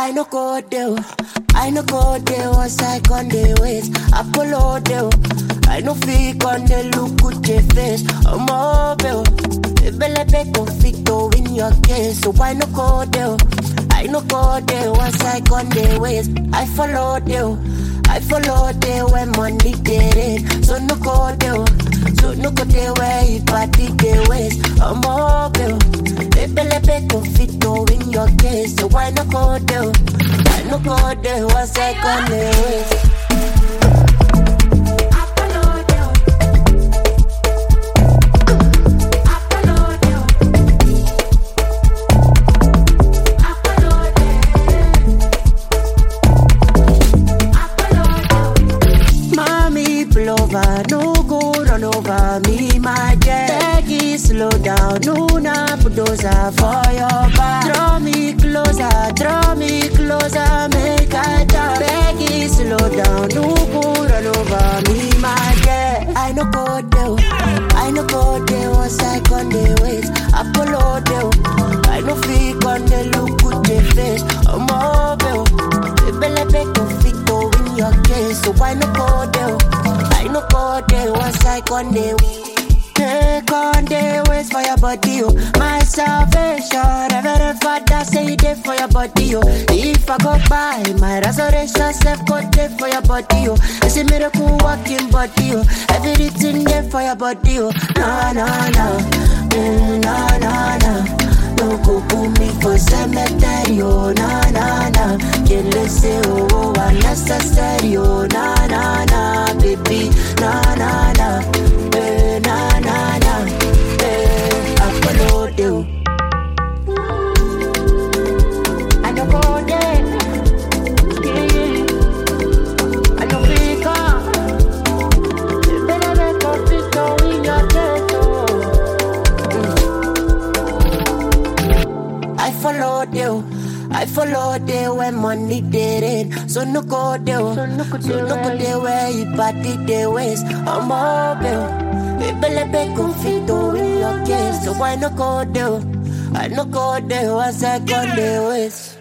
I no go there. I no go there once I on the ways. Apollo there. I no fake on the look with your face. I'm mobile. Bele be conflicto in your case. So I no go there. I no go there once I on the ways. I follow there. I follow there when money get it. So no go there. So no go there where you party the ways. I'm mobile. Bele be conflicto in your case. So I no go there. I no go there once I on the ways. No go run over me, my jet. Peggy, slow down, no na bulldozer for your back. Draw me closer, make I talk. Peggy, slow down, no go run over me, my jet. I no go there once I on the ways. Apollo there, I no fake on the look with the face. I'm mobile, bele be conflicto in your case, so I no go there. I no go there once I on the way. Take on the ways for your body, oh. My salvation, Reverend Father say it there for your body, oh. If I go by, my resurrection self go there for your body, oh. It's a miracle walking body, oh. Everything there for your body, oh. No, no, no, no, no, no. No go put me for cemetery, oh. No, no, no. Can't listen, oh, unnecessary, oh. No, no, no, baby, no, no, no. Na na na, I follow you. I no go there, yeah. I no pick up. Better make a picture in your ghetto. I follow there when money did it. So no go there, so no go there where you party the ways. I'm mobile. Bele be conflicto in your case, so I no go there. I no go there once I on the ways.